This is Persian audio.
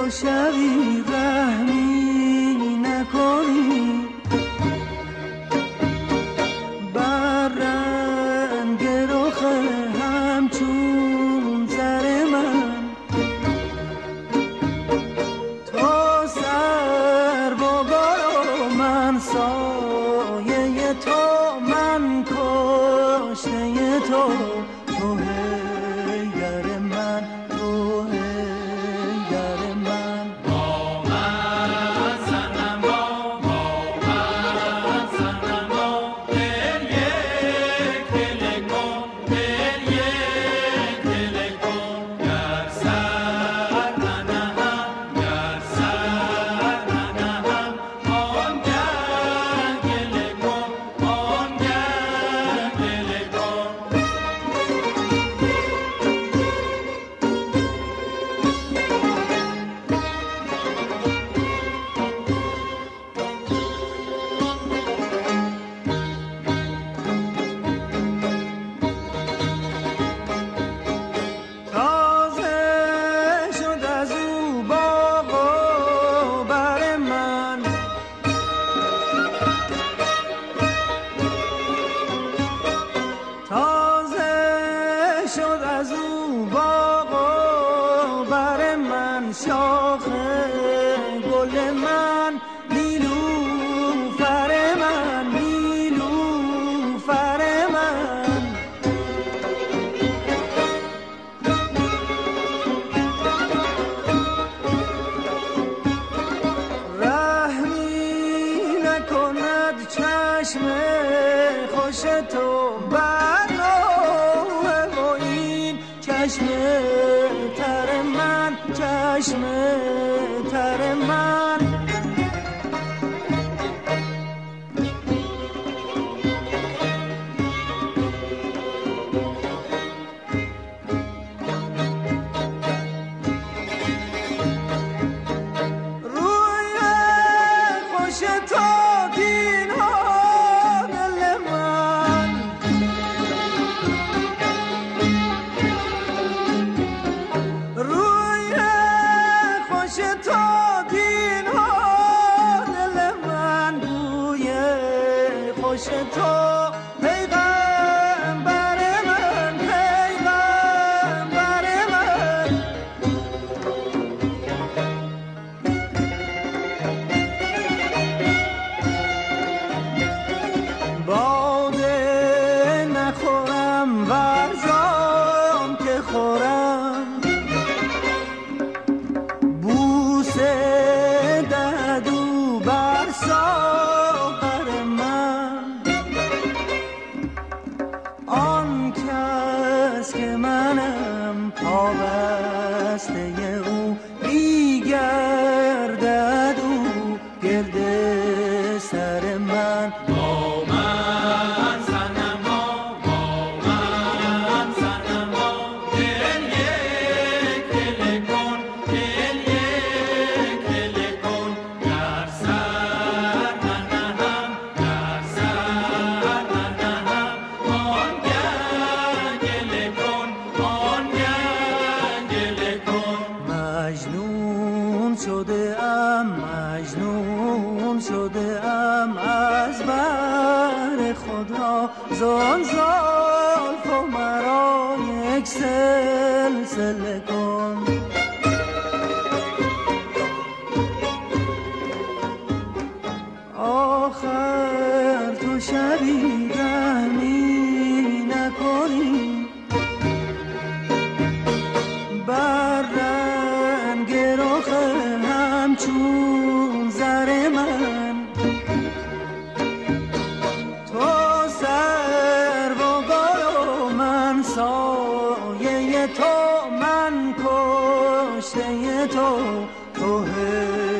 تو شبی رحمی نکنی بر رنگ رخ همچون زر من، تو سر و بال و من سایه تو، من کشته تو، تو حیدر من، تو حیدر من. با من صنما، با من صنما، دل یک دل کن، دل یک دل کن. گر سر ننهم، گر سر ننهم، آنگه گله کن، آنگه گله کن. تازه شد از او باغ و بر من، تازه شد از او باغ و بر من، شاخ گل من، نیلوفر من، نیلوفر من. رحمی نکند چشم خوش تو بر نوح و این چشم تر من، چشم تر من. روی خوش تو دین ها دل من، روی خوش تو دین ها دل من، روی خوش تو پیغمبر من، پیغمبر من. باده نخورم ورزان که خورم، بوسه دهدو بر ساغر من. آن کس که منم پابسته او، بیگردد او گرد سر من. با من صنما، با من صنما، دل یک دل کن، دل یک دل کن. گر سر ننهم، گر سر ننهم، آنگه گله کن، آنگه گله کن. مجنون شده ام، مجنون شده ام از بر خدا، زان زلف و مرا یک سلسله کن. آخر تو شبی رحمی نکنی بر رنگ رخ همچون زر من، تو سر و بال و من سایه تو، من کشته تو، تو